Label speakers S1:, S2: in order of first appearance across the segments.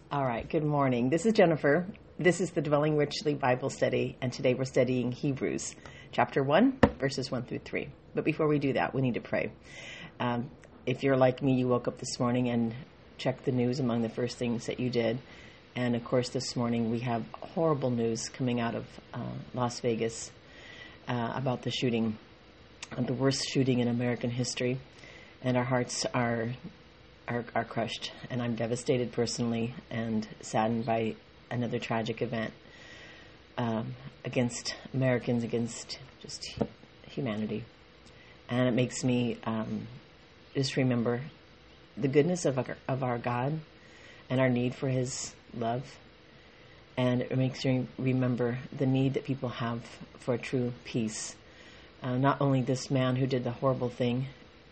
S1: All right, good morning. This is Jennifer. This is the Dwelling Richly Bible Study, and today we're studying Hebrews, chapter 1, verses 1 through 3. But before we do that, we need to pray. If you're like me, you woke up this morning and checked the news among the first things that you did. And of course, this morning we have horrible news coming out of Las Vegas about the shooting, the worst shooting in American history. And our hearts are crushed, and I'm devastated personally and saddened by another tragic event against Americans, against just humanity. And it makes me just remember the goodness of our God and our need for His love. And it makes me remember the need that people have for true peace. Not only this man who did the horrible thing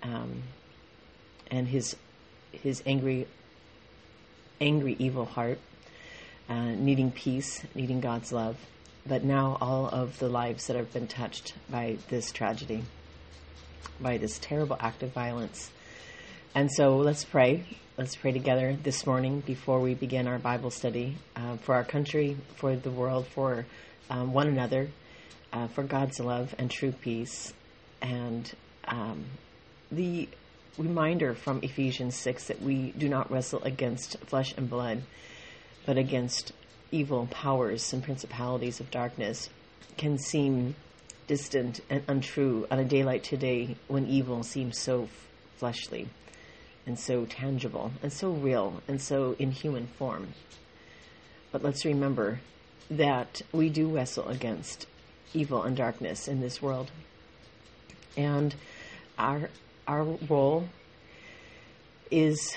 S1: and his angry, evil heart, needing peace, needing God's love, but now all of the lives that have been touched by this tragedy, by this terrible act of violence. And so let's pray. Let's pray together this morning before we begin our Bible study for our country, for the world, for one another, for God's love and true peace, and the reminder from Ephesians 6 that we do not wrestle against flesh and blood, but against evil powers and principalities of darkness can seem distant and untrue on a day like today when evil seems so fleshly and so tangible and so real and so in human form. But let's remember that we do wrestle against evil and darkness in this world. And our role is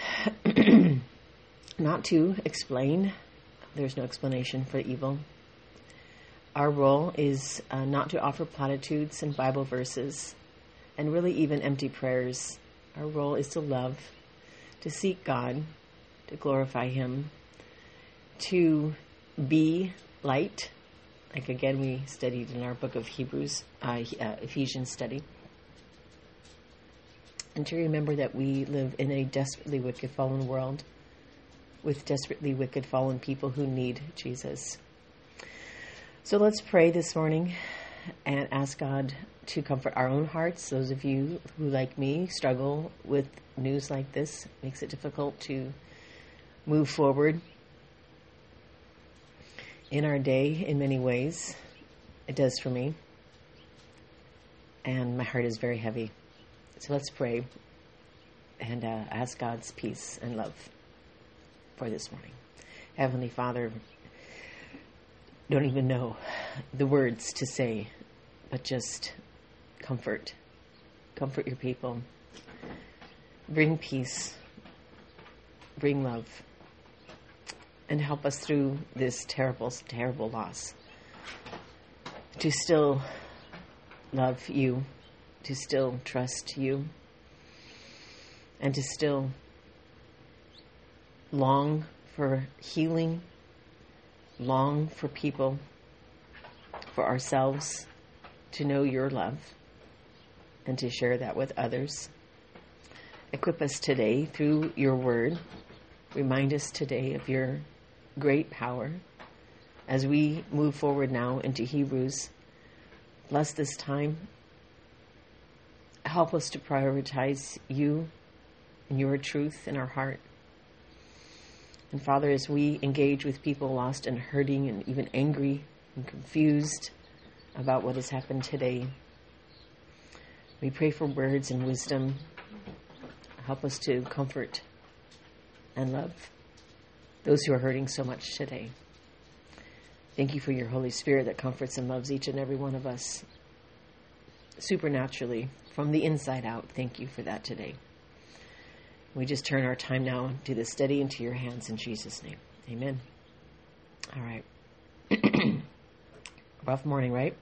S1: not to explain. There's no explanation for evil. Our role is not to offer platitudes and Bible verses and really even empty prayers. Our role is to love, to seek God, to glorify Him, to be light. Like again, we studied in our book of Hebrews, Ephesians study. And to remember that we live in a desperately wicked, fallen world with desperately wicked, fallen people who need Jesus. So let's pray this morning and ask God to comfort our own hearts. Those of you who, like me, struggle with news like this, makes it difficult to move forward in our day in many ways. It does for me. And my heart is very heavy. So let's pray and ask God's peace and love for this morning. Heavenly Father, don't even know the words to say, but just comfort your people. Bring peace, bring love, and help us through this terrible, terrible loss to still love you, to still trust you, and to still long for healing, long for people, for ourselves to know your love and to share that with others. Equip us today through your word. Remind us today of your great power as we move forward now into Hebrews. Bless this time. Help us to prioritize you and your truth in our heart. And Father, as we engage with people lost and hurting and even angry and confused about what has happened today, we pray for words and wisdom. Help us to comfort and love those who are hurting so much today. Thank you for your Holy Spirit that comforts and loves each and every one of us supernaturally from the inside out. Thank you for that today. We just turn our time now to the study into your hands in Jesus' name. Amen. All right. Rough morning, right?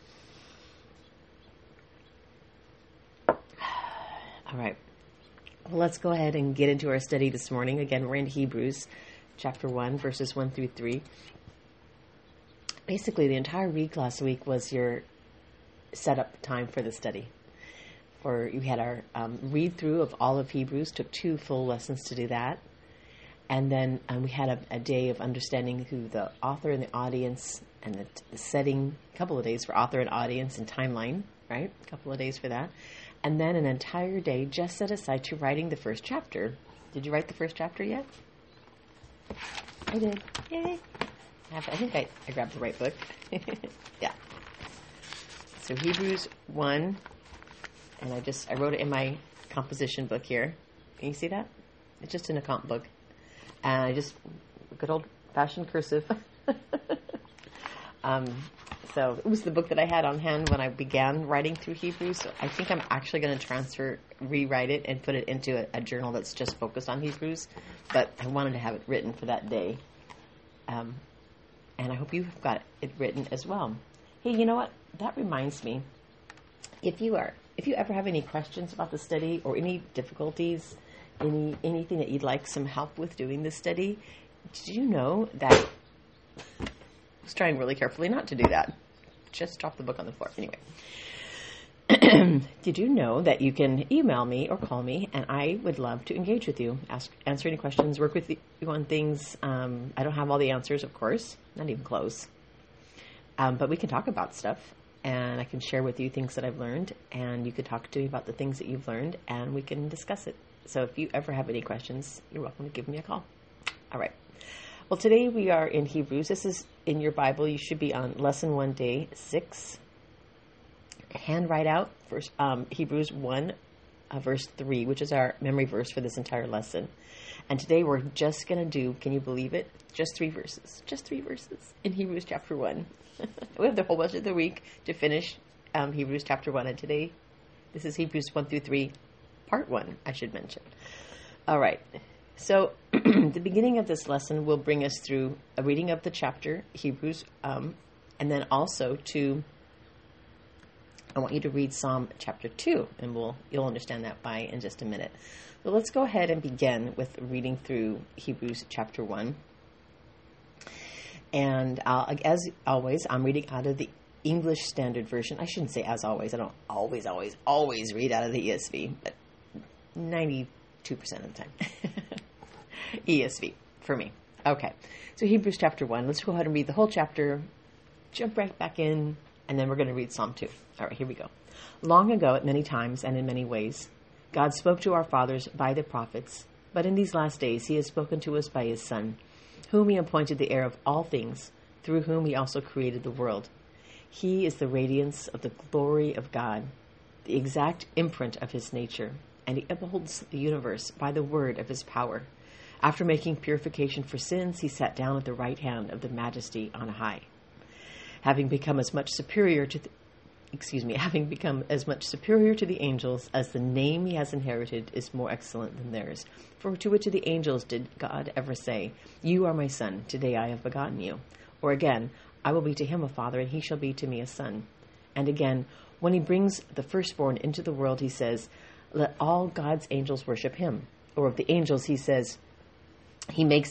S1: All right. Well, let's go ahead and get into our study this morning. Again, we're in Hebrews chapter 1, verses 1 through 3. Basically, the entire week last week was your setup time for the study. We had our read through of all of Hebrews, took 2 full lessons to do that. And then we had a day of understanding who the author and the audience and the setting, a couple of days for author and audience and timeline, right? A couple of days for that. And then an entire day just set aside to writing the first chapter. Did you write the first chapter yet? I did. Yay. I think I grabbed the right book. Yeah. So Hebrews 1, and I wrote it in my composition book here. Can you see that? It's just in a comp book. And I just, good old-fashioned cursive. So it was the book that I had on hand when I began writing through Hebrews. So I think I'm actually going to rewrite it and put it into a journal that's just focused on Hebrews. But I wanted to have it written for that day. And I hope you've got it written as well. Hey, you know what? That reminds me. If you ever have any questions about the study or any difficulties, anything that you'd like some help with doing this study, did you know that... I was trying really carefully not to do that. Just drop the book on the floor. Anyway. Did you know that you can email me or call me, and I would love to engage with you, answer any questions, work with you on things. I don't have all the answers, of course. Not even close. But we can talk about stuff, and I can share with you things that I've learned, and you could talk to me about the things that you've learned, and we can discuss it. So if you ever have any questions, you're welcome to give me a call. All right. Well, today we are in Hebrews. This is in your Bible. You should be on Lesson 1, Day 6. Hand write out Hebrews 1, verse 3, which is our memory verse for this entire lesson. And today we're just going to do, can you believe it? Just 3 verses. Just 3 verses in Hebrews chapter 1. We have the whole rest of the week to finish Hebrews chapter 1. And today, this is Hebrews 1 through 3, part 1, I should mention. All right. So the beginning of this lesson will bring us through a reading of the chapter, Hebrews, and then also I want you to read Psalm chapter 2, and you'll understand that in just a minute. So let's go ahead and begin with reading through Hebrews chapter 1. And as always, I'm reading out of the English Standard Version. I shouldn't say as always. I don't always read out of the ESV, but 92% of the time. ESV for me. Okay. So Hebrews chapter 1. Let's go ahead and read the whole chapter, jump right back in, and then we're going to read Psalm 2. All right, here we go. Long ago, at many times and in many ways, God spoke to our fathers by the prophets, but in these last days he has spoken to us by his Son, whom he appointed the heir of all things, through whom he also created the world. He is the radiance of the glory of God, the exact imprint of his nature, and he upholds the universe by the word of his power. After making purification for sins, he sat down at the right hand of the Majesty on high. Having become as much superior to the angels as the name he has inherited is more excellent than theirs. For to which of the angels did God ever say, "You are my son, today I have begotten you"? Or again, "I will be to him a father, and he shall be to me a son"? And again, when he brings the firstborn into the world, he says, "Let all God's angels worship him." Or of the angels, he says, he makes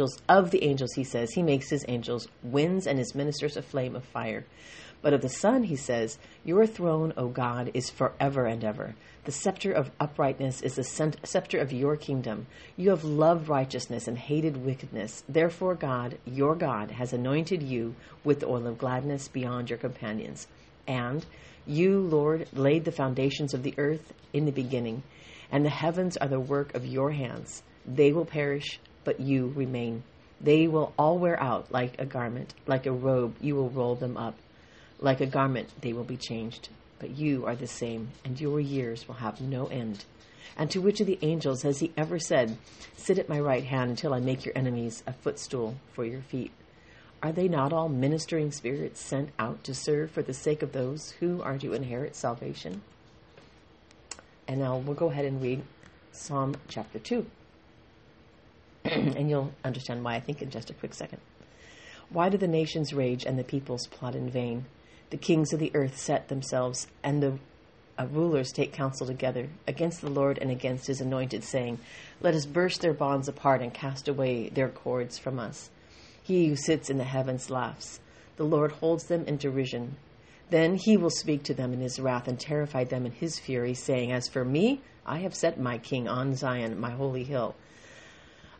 S1: his angels winds and his ministers a flame of fire. But of the Son, he says, "Your throne, O God, is forever and ever. The scepter of uprightness is the scepter of your kingdom. You have loved righteousness and hated wickedness. Therefore God, your God, has anointed you with the oil of gladness beyond your companions. And you, Lord, laid the foundations of the earth in the beginning, and the heavens are the work of your hands. They will perish, but you remain. They will all wear out like a garment. Like a robe, you will roll them up. Like a garment, they will be changed. But you are the same, and your years will have no end. And to which of the angels has he ever said, 'Sit at my right hand until I make your enemies a footstool for your feet'? Are they not all ministering spirits sent out to serve for the sake of those who are to inherit salvation?" And now we'll go ahead and read Psalm chapter 2. And you'll understand why, I think, in just a quick second. "Why do the nations rage and the peoples plot in vain? The kings of the earth set themselves, and the rulers take counsel together against the Lord and against his anointed, saying, 'Let us burst their bonds apart and cast away their cords from us.' He who sits in the heavens laughs. The Lord holds them in derision. Then he will speak to them in his wrath and terrify them in his fury, saying, 'As for me, I have set my king on Zion, my holy hill.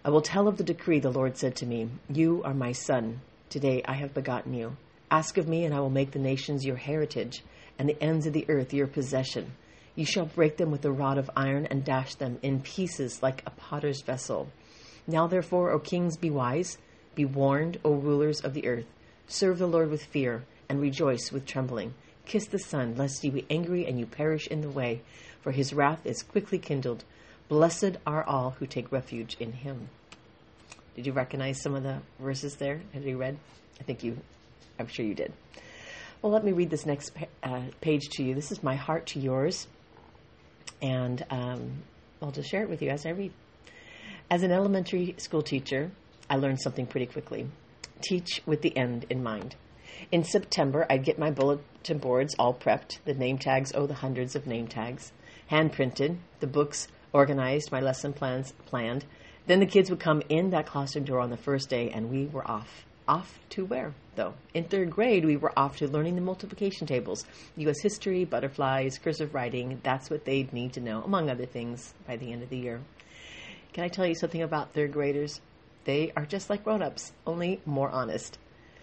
S1: I will tell of the decree the Lord said to me, "You are my son. Today I have begotten you. Ask of me, and I will make the nations your heritage, and the ends of the earth your possession. You shall break them with a rod of iron and dash them in pieces like a potter's vessel. Now therefore, O kings, be wise. Be warned, O rulers of the earth. Serve the Lord with fear, and rejoice with trembling. Kiss the Son, lest ye be angry and you perish in the way, for his wrath is quickly kindled. Blessed are all who take refuge in him." Did you recognize some of the verses there? Had you read? I'm sure you did. Well, let me read this next page to you. This is my heart to yours. And I'll just share it with you as I read. As an elementary school teacher, I learned something pretty quickly. Teach with the end in mind. In September, I'd get my bulletin boards all prepped, the name tags, the hundreds of name tags, hand printed, the books organized, my lesson plans planned. Then the kids would come in that classroom door on the first day, and we were off. Off to where, though? In third grade, we were off to learning the multiplication tables, U.S. history, butterflies, cursive writing. That's what they'd need to know, among other things, by the end of the year. Can I tell you something about third graders? They are just like grown-ups, only more honest.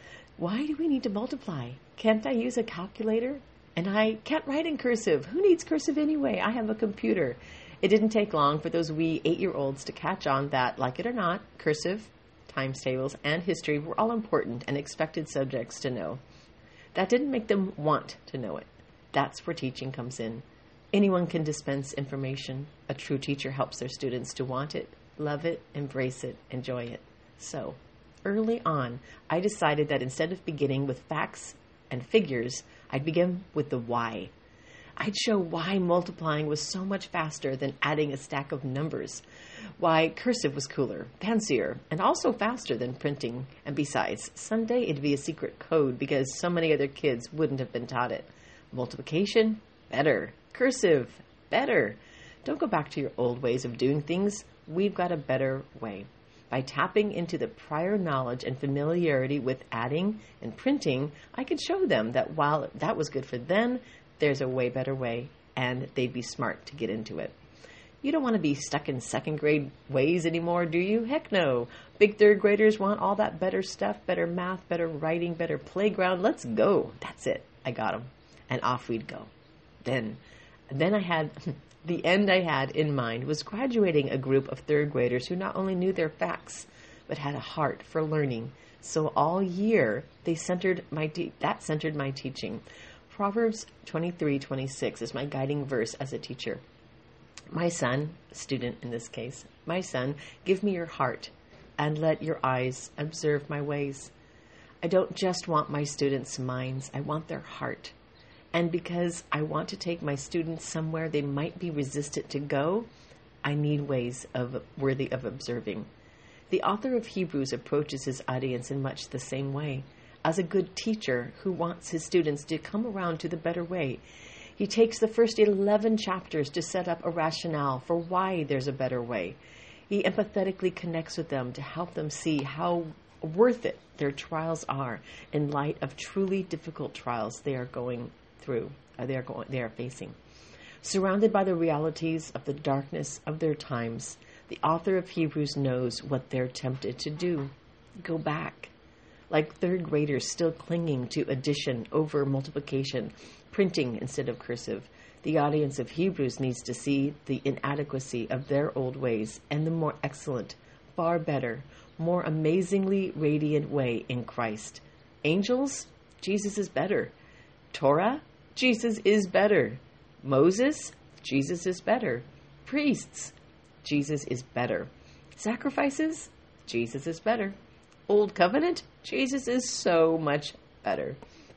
S1: Why do we need to multiply? Can't I use a calculator? And I can't write in cursive. Who needs cursive anyway? I have a computer. It didn't take long for those wee 8-year-olds to catch on that, like it or not, cursive, times tables, and history were all important and expected subjects to know. That didn't make them want to know it. That's where teaching comes in. Anyone can dispense information. A true teacher helps their students to want it, love it, embrace it, enjoy it. So, early on, I decided that instead of beginning with facts and figures, I'd begin with the why. I'd show why multiplying was so much faster than adding a stack of numbers, why cursive was cooler, fancier, and also faster than printing, and besides, someday it'd be a secret code because so many other kids wouldn't have been taught it. Multiplication? Better. Cursive? Better. Don't go back to your old ways of doing things. We've got a better way. By tapping into the prior knowledge and familiarity with adding and printing, I could show them that while that was good for them, there's a way better way, and they'd be smart to get into it. You don't want to be stuck in second grade ways anymore, do you? Heck no. Big third graders want all that better stuff, better math, better writing, better playground. Let's go. That's it. I got them. And off we'd go. Then I had, the end I had in mind was graduating a group of third graders who not only knew their facts, but had a heart for learning. So all year, that centered my teaching. Proverbs 23:26 is my guiding verse as a teacher. My son, student in this case, my son, give me your heart and let your eyes observe my ways. I don't just want my students' minds, I want their heart. And because I want to take my students somewhere they might be resistant to go, I need ways worthy of observing. The author of Hebrews approaches his audience in much the same way. As a good teacher who wants his students to come around to the better way, he takes the first 11 chapters to set up a rationale for why there's a better way. He empathetically connects with them to help them see how worth it their trials are in light of truly difficult trials they are going through, or they are facing. Surrounded by the realities of the darkness of their times, the author of Hebrews knows what they're tempted to do. Go back. Like third graders still clinging to addition over multiplication, printing instead of cursive, the audience of Hebrews needs to see the inadequacy of their old ways and the more excellent, far better, more amazingly radiant way in Christ. Angels? Jesus is better. Torah? Jesus is better. Moses? Jesus is better. Priests? Jesus is better. Sacrifices? Jesus is better. Old Covenant? Jesus is so much better.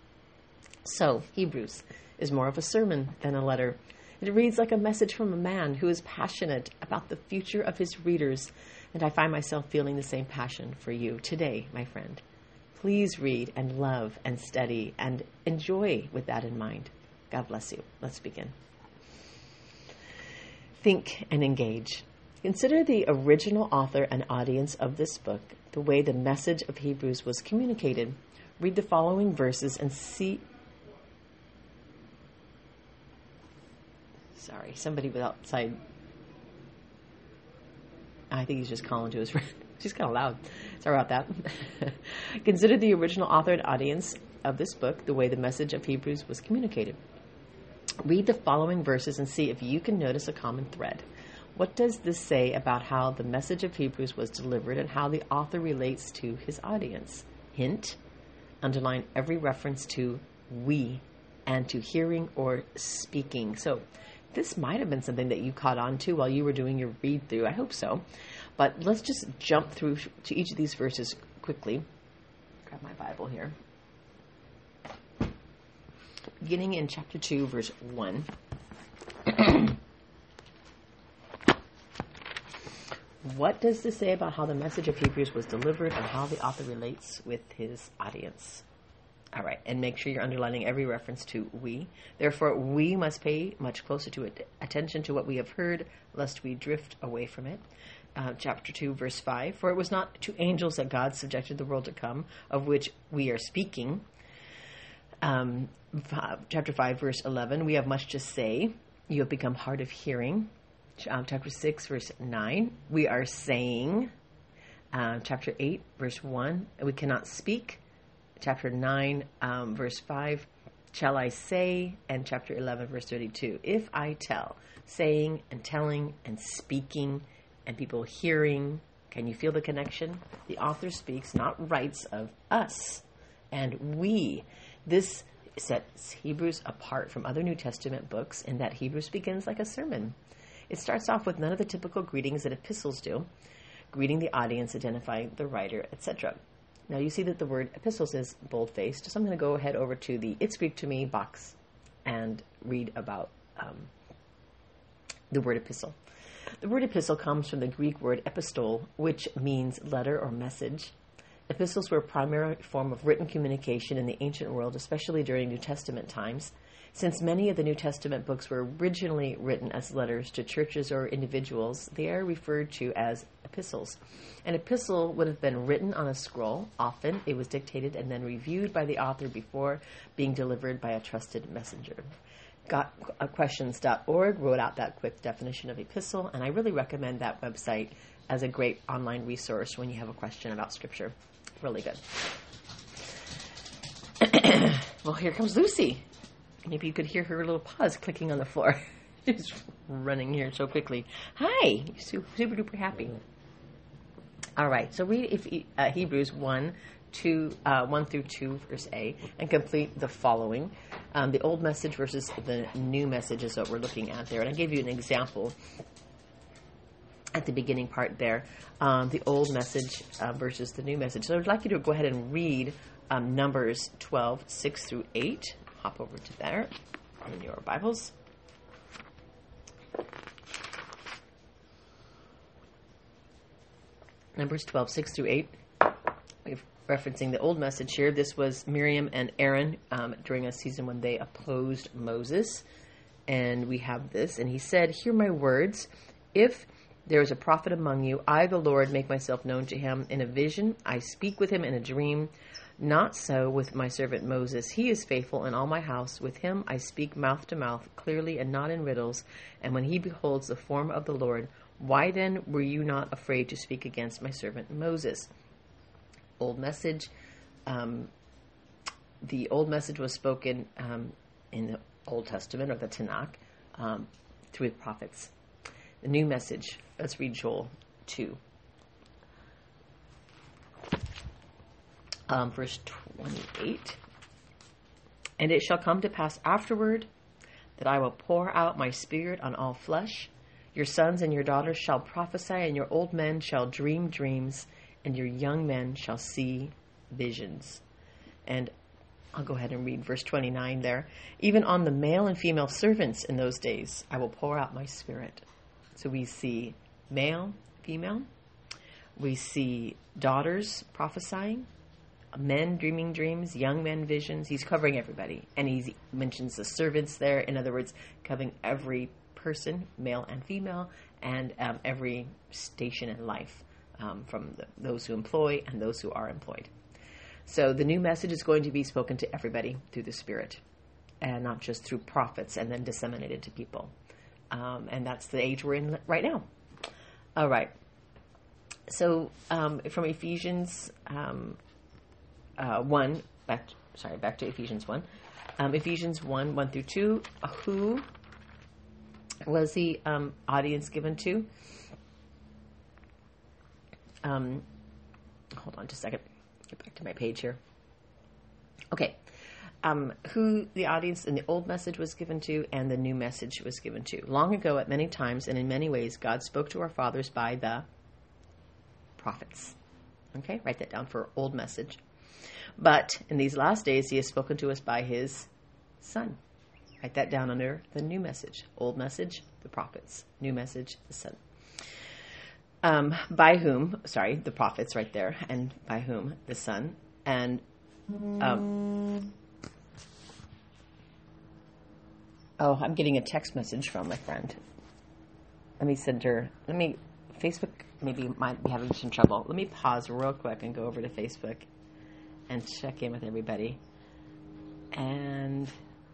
S1: So, Hebrews is more of a sermon than a letter. It reads like a message from a man who is passionate about the future of his readers, and I find myself feeling the same passion for you today, my friend. Please read and love and study and enjoy with that in mind. God bless you. Let's begin. Think and engage. Consider the original author and audience of this book, the way the message of Hebrews was communicated. Read the following verses and see... Sorry, somebody was outside. I think he's just calling to his friend. She's kind of loud. Sorry about that. Consider the original author and audience of this book, the way the message of Hebrews was communicated. Read the following verses and see if you can notice a common thread. What does this say about how the message of Hebrews was delivered and how the author relates to his audience? Hint, underline every reference to we and to hearing or speaking. So this might have been something that you caught on to while you were doing your read through. I hope so. But let's just jump through to each of these verses quickly. Grab my Bible here. Beginning in chapter 2, verse 1. What does this say about how the message of Hebrews was delivered and how the author relates with his audience? All right, and make sure you're underlining every reference to we. Therefore, we must pay much closer attention to what we have heard, lest we drift away from it. Chapter 2, verse 5. For it was not to angels that God subjected the world to come, of which we are speaking. Chapter 5, verse 11. We have much to say. You have become hard of hearing. Chapter 6, verse 9. We are saying. Chapter 8, verse 1. We cannot speak. Chapter 9, verse 5, shall I say? And chapter 11, verse 32, if I tell, saying and telling and speaking and people hearing. Can you feel the connection? The author speaks, not writes, of us and we. This sets Hebrews apart from other New Testament books in that Hebrews begins like a sermon. It starts off with none of the typical greetings that epistles do, greeting the audience, identifying the writer, etc. Now you see that the word epistles is bold-faced, so I'm going to go ahead over to the It's Greek to Me box and read about the word epistle. The word epistle comes from the Greek word epistole, which means letter or message. Epistles were a primary form of written communication in the ancient world, especially during New Testament times. Since many of the New Testament books were originally written as letters to churches or individuals, they are referred to as epistles. An epistle would have been written on a scroll. Often it was dictated and then reviewed by the author before being delivered by a trusted messenger. Gotquestions.org wrote out that quick definition of epistle, and I really recommend that website as a great online resource when you have a question about Scripture. Really good. Well, here comes Lucy. Maybe you could hear her little paws clicking on the floor. She's running here so quickly. Hi! Super duper happy. All right, so read Hebrews 1 through 2, verse A, and complete the following. The old message versus the new message is what we're looking at there. And I gave you an example at the beginning part there, the old message versus the new message. So I'd like you to go ahead and read Numbers 12, 6 through 8. Hop over to there in your Bibles. Numbers 12, 6 through 8. We're referencing the old message here. This was Miriam and Aaron during a season when they opposed Moses. And we have this. And he said, hear my words. If there is a prophet among you, I, the Lord, make myself known to him in a vision. I speak with him in a dream. Not so with my servant Moses. He is faithful in all my house. With him I speak mouth to mouth, clearly and not in riddles. And when he beholds the form of the Lord, why then were you not afraid to speak against my servant Moses? Old message. The old message was spoken in the Old Testament, or the Tanakh, through the prophets. The new message. Let's read Joel 2. Verse 28. And it shall come to pass afterward that I will pour out my spirit on all flesh. Your sons and your daughters shall prophesy, and your old men shall dream dreams, and your young men shall see visions. And I'll go ahead and read verse 29 there. Even on the male and female servants in those days, I will pour out my spirit. So we see male, female. We see daughters prophesying, men dreaming dreams, young men visions. He's covering everybody. And he mentions the servants there. In other words, covering every person, male and female, and every station in life, from those who employ and those who are employed. So the new message is going to be spoken to everybody through the Spirit, and not just through prophets and then disseminated to people. And that's the age we're in right now. All right. So from Ephesians 1, back to Ephesians 1. Ephesians 1, 1 through 2, who was the audience given to? Hold on just a second. Get back to my page here. Okay. Who the audience in the old message was given to and the new message was given to. Long ago, at many times and in many ways, God spoke to our fathers by the prophets. Okay, write that down for old message. But in these last days, he has spoken to us by his Son. Write that down under the new message. Old message, the prophets. New message, the Son. By whom, the prophets right there, and by whom, the Son. And I'm getting a text message from my friend. Facebook maybe might be having some trouble. Let me pause real quick and go over to Facebook and check in with everybody. And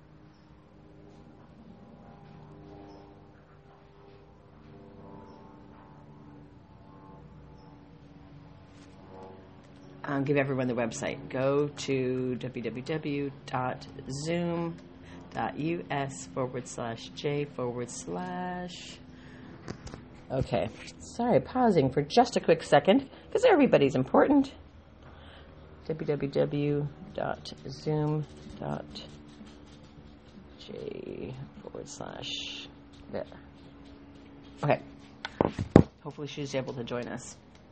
S1: give everyone the website. Go to www.zoom.us/J/. Okay. Sorry, pausing for just a quick second because everybody's important. www.zoom.J/. There. Okay. Hopefully she's able to join us.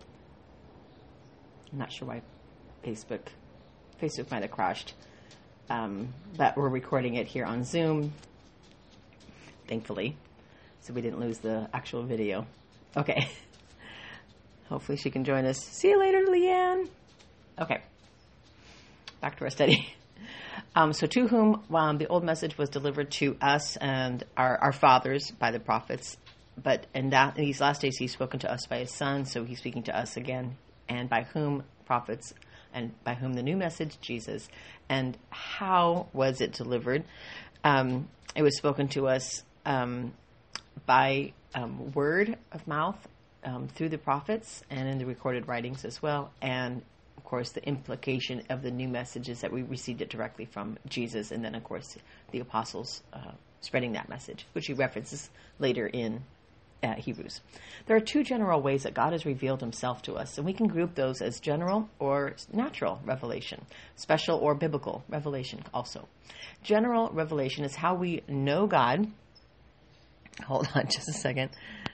S1: I'm not sure why Facebook might have crashed. But we're recording it here on Zoom, thankfully, so we didn't lose the actual video. Okay. Hopefully she can join us. See you later, Leanne. Okay. Back to our study. So to whom the old message was delivered to us and our fathers by the prophets, but in these last days he's spoken to us by his Son, so he's speaking to us again. And by whom prophets, and by whom the new message, Jesus. And how was it delivered? It was spoken to us by word of mouth through the prophets and in the recorded writings as well. And, of course, the implication of the new message is that we received it directly from Jesus. And then, of course, the apostles spreading that message, which he references later in Hebrews. There are two general ways that God has revealed himself to us, and we can group those as general or natural revelation, special or biblical revelation also. General revelation is how we know God. Hold on just a second.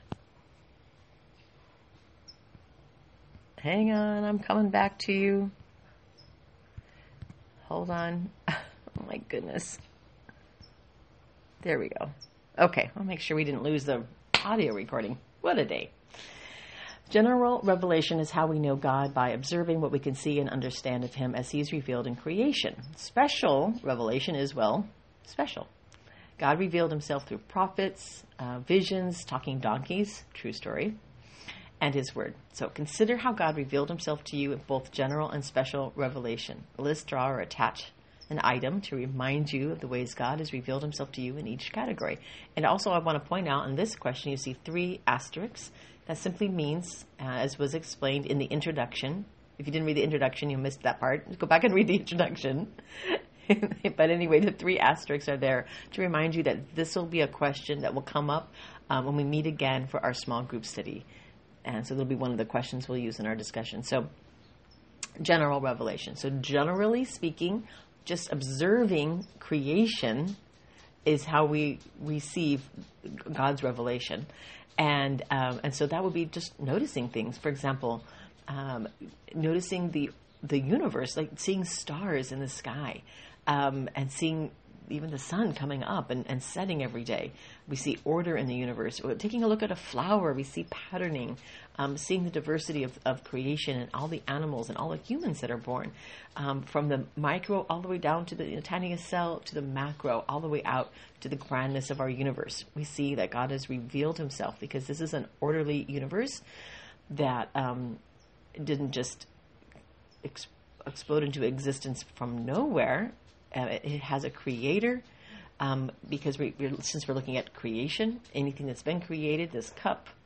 S1: Hang on, I'm coming back to you. Hold on. Oh my goodness. There we go. Okay, I'll make sure we didn't lose the audio recording. What a day. General revelation is how we know God by observing what we can see and understand of him as he's revealed in creation. Special revelation is, special. God revealed himself through prophets, visions, talking donkeys, true story, and his word. So consider how God revealed himself to you in both general and special revelation. List, draw, or attach an item to remind you of the ways God has revealed himself to you in each category. And also I want to point out in this question you see 3 asterisks. That simply means, as was explained in the introduction, if you didn't read the introduction, you missed that part. Go back and read the introduction. But anyway, the 3 asterisks are there to remind you that this will be a question that will come up when we meet again for our small group study. And so it'll be one of the questions we'll use in our discussion. So, general revelation. So generally speaking, just observing creation is how we receive God's revelation. And so that would be just noticing things. For example, noticing the universe, like seeing stars in the sky, and seeing even the sun coming up and setting every day. We see order in the universe. Taking a look at a flower, we see patterning, seeing the diversity of creation and all the animals and all the humans that are born, from the micro all the way down to the tiniest cell to the macro, all the way out to the grandness of our universe. We see that God has revealed himself because this is an orderly universe that didn't just explode into existence from nowhere. It has a creator, because since we're looking at creation, anything that's been created, this cup,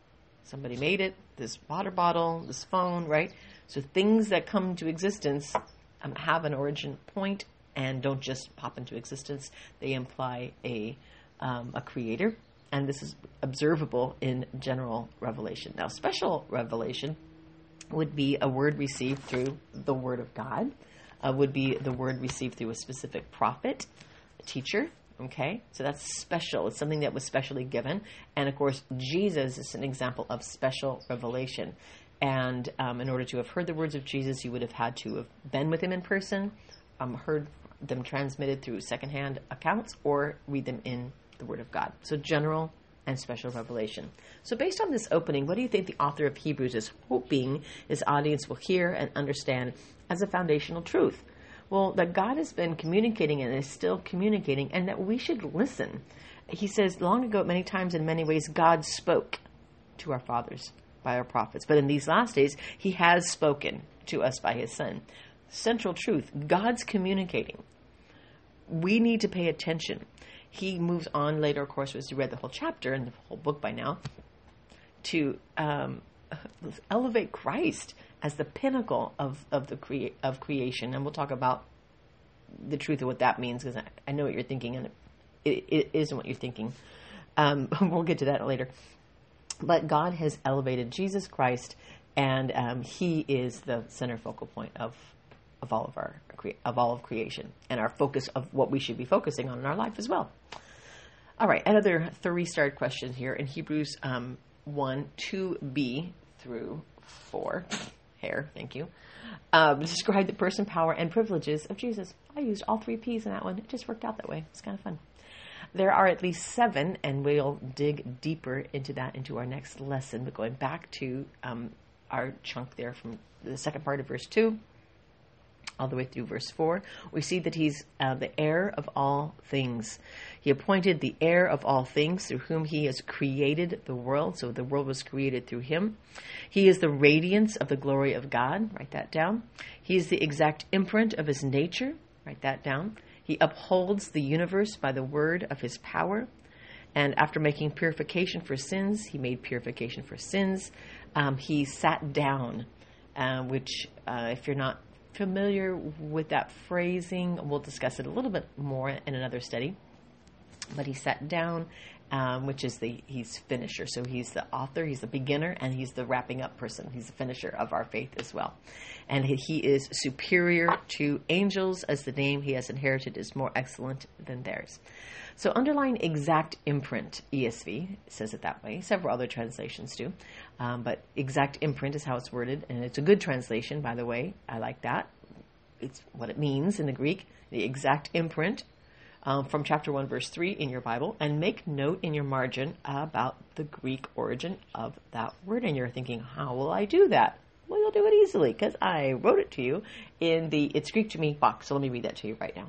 S1: Somebody made it, this water bottle, this phone, right? So things that come to existence have an origin point and don't just pop into existence. They imply a creator. And this is observable in general revelation. Now, special revelation would be a word received through the Word of God, would be the word received through a specific prophet, a teacher. Okay, so that's special. It's something that was specially given. And of course, Jesus is an example of special revelation. And in order to have heard the words of Jesus, you would have had to have been with him in person, heard them transmitted through secondhand accounts, or read them in the Word of God. So general and special revelation. So based on this opening, what do you think the author of Hebrews is hoping his audience will hear and understand as a foundational truth? Well, that God has been communicating and is still communicating, and that we should listen. He says, long ago, many times, in many ways, God spoke to our fathers by our prophets. But in these last days, he has spoken to us by his Son. Central truth, God's communicating. We need to pay attention. He moves on later, of course, as you read the whole chapter and the whole book by now, to elevate Christ as the pinnacle of creation. And we'll talk about the truth of what that means, because I know what you're thinking, and it isn't what you're thinking. We'll get to that later. But God has elevated Jesus Christ, and he is the center focal point of all of creation, and our focus of what we should be focusing on in our life as well. All right, another 3-star question here in Hebrews 1, 2b through 4. Thank you. Describe the person, power, and privileges of Jesus. I used all 3 P's in that one. It just worked out that way. It's kind of fun. There are at least 7, and we'll dig deeper into that into our next lesson. But going back to our chunk there from the second part of verse 2 all the way through verse 4, we see that he's the heir of all things. He appointed the heir of all things, through whom he has created the world. So the world was created through him. He is the radiance of the glory of God. Write that down. He is the exact imprint of his nature. Write that down. He upholds the universe by the word of his power. And after making purification for sins, he made purification for sins. He sat down, which if you're not familiar with that phrasing, we'll discuss it a little bit more in another study. But he sat down, which is he's finisher. So he's the author, he's the beginner, and he's the wrapping up person. He's the finisher of our faith as well. And he is superior to angels, as the name he has inherited is more excellent than theirs. So underline exact imprint, ESV says it that way. Several other translations do. But exact imprint is how it's worded. And it's a good translation, by the way. I like that. It's what it means in the Greek. The exact imprint from chapter 1, verse 3 in your Bible. And make note in your margin about the Greek origin of that word. And you're thinking, how will I do that? Well, you'll do it easily, because I wrote it to you in the It's Greek to Me box. So let me read that to you right now.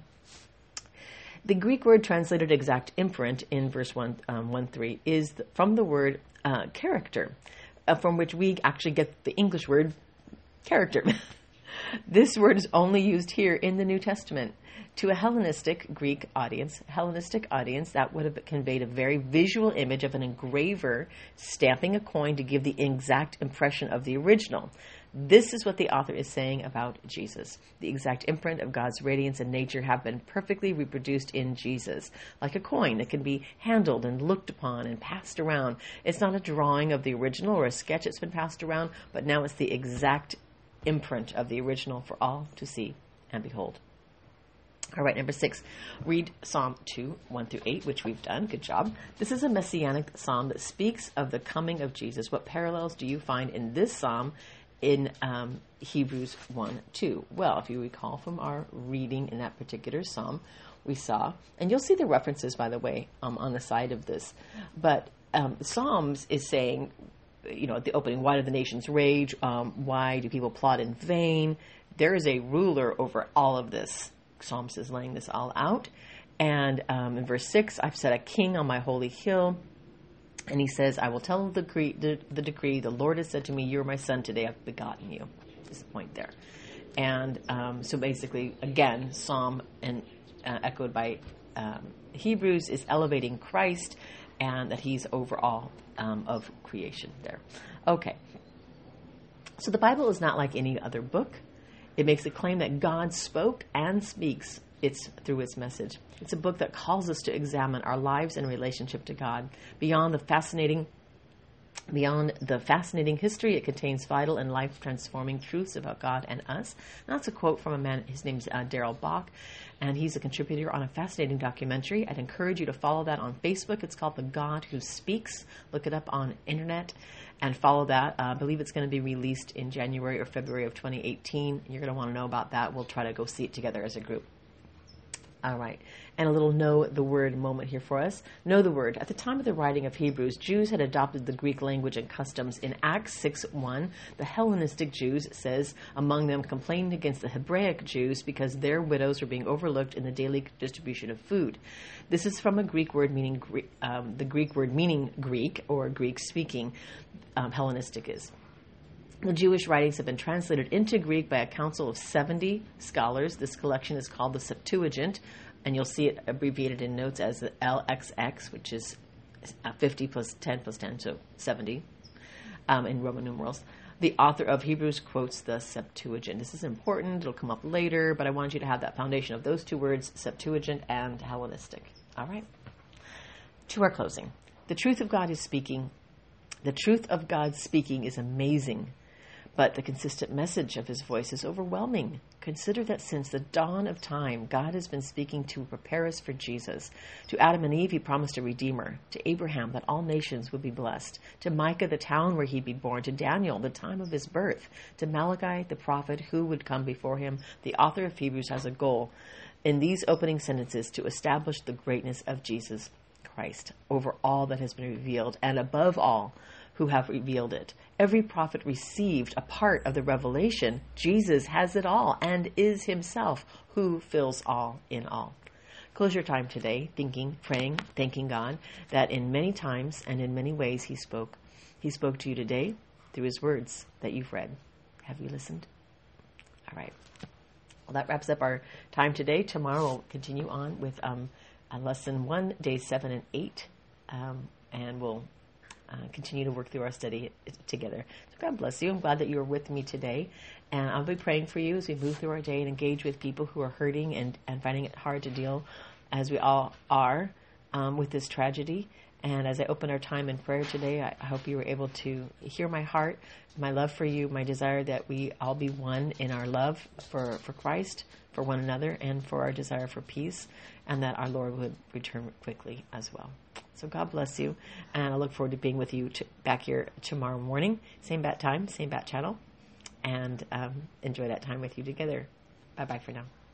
S1: The Greek word translated exact imprint in verse 1:3 is from the word character, from which we actually get the English word character. This word is only used here in the New Testament. To a Hellenistic Greek audience, that would have conveyed a very visual image of an engraver stamping a coin to give the exact impression of the original. This is what the author is saying about Jesus. The exact imprint of God's radiance and nature have been perfectly reproduced in Jesus, like a coin that can be handled and looked upon and passed around. It's not a drawing of the original or a sketch that's been passed around, but now it's the exact imprint of the original for all to see and behold. All right, number 6, read Psalm 2, 1-8, which we've done. Good job. This is a messianic psalm that speaks of the coming of Jesus. What parallels do you find in this psalm in Hebrews 1:2? Well, if you recall from our reading in that particular psalm, we saw, and you'll see the references, by the way, on the side of this, but Psalms is saying, at the opening, why do the nations rage? Why do people plot in vain? There is a ruler over all of this. Psalms is laying this all out. And in verse 6, I've set a king on my holy hill. And he says, I will tell the decree, the Lord has said to me, you are my son, today I've begotten you. This is the point there. And so basically, again, Psalm and echoed by Hebrews is elevating Christ, and that he's over all of creation there. Okay. So the Bible is not like any other book. It makes a claim that God spoke and speaks through its message. It's a book that calls us to examine our lives in relationship to God. Beyond the fascinating history, it contains vital and life-transforming truths about God and us. And that's a quote from a man, his name's Darrell Bach, and he's a contributor on a fascinating documentary. I'd encourage you to follow that on Facebook. It's called The God Who Speaks. Look it up on internet and follow that. I believe it's going to be released in January or February of 2018. You're going to want to know about that. We'll try to go see it together as a group. All right. And a little know the word moment here for us. Know the word. At the time of the writing of Hebrews, Jews had adopted the Greek language and customs. In Acts 6:1, the Hellenistic Jews, it says, among them complained against the Hebraic Jews because their widows were being overlooked in the daily distribution of food. This is from a Greek word meaning the Greek word meaning Greek or Greek speaking. Hellenistic is. The Jewish writings have been translated into Greek by a council of 70 scholars. This collection is called the Septuagint, and you'll see it abbreviated in notes as the LXX, which is 50 plus 10 plus 10, so 70 in Roman numerals. The author of Hebrews quotes the Septuagint. This is important. It'll come up later, but I want you to have that foundation of those two words, Septuagint and Hellenistic. All right. To our closing. The truth of God is speaking. The truth of God's speaking is amazing, but the consistent message of his voice is overwhelming. Consider that since the dawn of time, God has been speaking to prepare us for Jesus. To Adam and Eve, he promised a redeemer. To Abraham, that all nations would be blessed. To Micah, the town where he'd be born. To Daniel, the time of his birth. To Malachi, the prophet who would come before him. The author of Hebrews has a goal in these opening sentences to establish the greatness of Jesus Christ over all that has been revealed, and above all, who have revealed it. Every prophet received a part of the revelation. Jesus has it all and is himself who fills all in all. Close your time today thinking, praying, thanking God that in many times and in many ways he spoke. He spoke to you today through his words that you've read. Have you listened? All right. Well, that wraps up our time today. Tomorrow we'll continue on with lesson 1, days 7 and 8, and we'll continue to work through our study together. So God bless you. I'm glad that you were with me today. And I'll be praying for you as we move through our day and engage with people who are hurting and finding it hard to deal, as we all are, with this tragedy. And as I open our time in prayer today, I hope you were able to hear my heart, my love for you, my desire that we all be one in our love for Christ, for one another, and for our desire for peace, and that our Lord would return quickly as well. So God bless you, and I look forward to being with you back here tomorrow morning, same bat time, same bat channel, and enjoy that time with you together. Bye-bye for now.